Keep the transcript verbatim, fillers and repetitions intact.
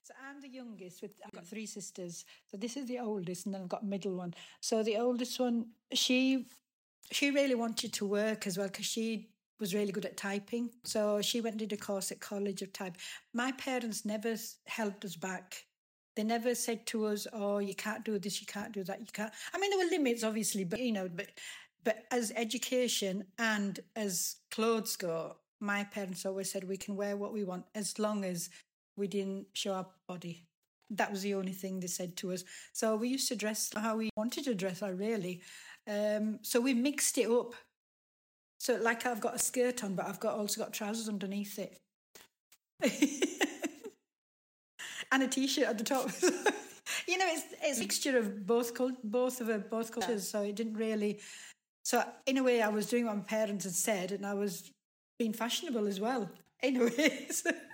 So I'm the youngest. With I've got three sisters. So this is the oldest, and then I've got a middle one. So the oldest one, she she really wanted to work as well because she was really good at typing. So she went and did a course at college of type. My parents never s- held us back. They never said to us, "Oh, you can't do this, you can't do that, you can't." I mean, there were limits, obviously, but you know, but but as education and as clothes go, my parents always said we can wear what we want as long as we didn't show our body. That was the only thing they said to us. So we used to dress how we wanted to dress, I really. Um, so we mixed it up. So like I've got a skirt on, but I've got also got trousers underneath it. And a t-shirt at the top. You know, it's it's a mixture of both cult- both of a, both cultures. So it didn't really. So in a way, I was doing what my parents had said, and I was being fashionable as well. In a way, so,